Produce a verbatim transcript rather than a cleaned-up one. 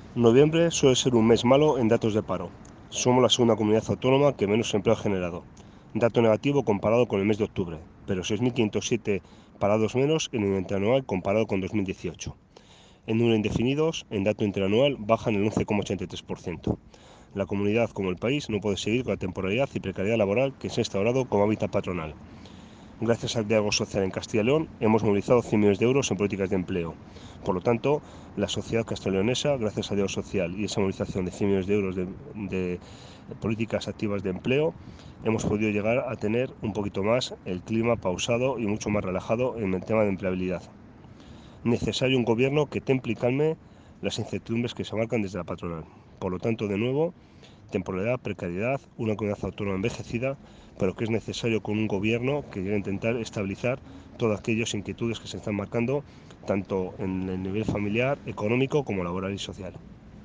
Noviembre suele ser un mes malo en datos de paro. Somos la segunda comunidad autónoma que menos empleo ha generado. Dato negativo comparado con el mes de octubre, pero seis mil quinientos siete parados menos en el interanual comparado con dos mil dieciocho. En número indefinidos, en dato interanual, bajan el once coma ochenta y tres por ciento. La comunidad, como el país, no puede seguir con la temporalidad y precariedad laboral que se ha instaurado como hábitat patronal. Gracias al diálogo social en Castilla y León, hemos movilizado cien millones de euros en políticas de empleo. Por lo tanto, la sociedad castellonesa, gracias al diálogo social y esa movilización de cien millones de euros de, de políticas activas de empleo, hemos podido llegar a tener un poquito más el clima pausado y mucho más relajado en el tema de empleabilidad. Necesario un gobierno que temple y calme las incertidumbres que se marcan desde la patronal. Por lo tanto, de nuevo, temporalidad, precariedad, una comunidad autónoma envejecida, pero que es necesario con un gobierno que llegue a intentar estabilizar todas aquellas inquietudes que se están marcando, tanto en el nivel familiar, económico como laboral y social.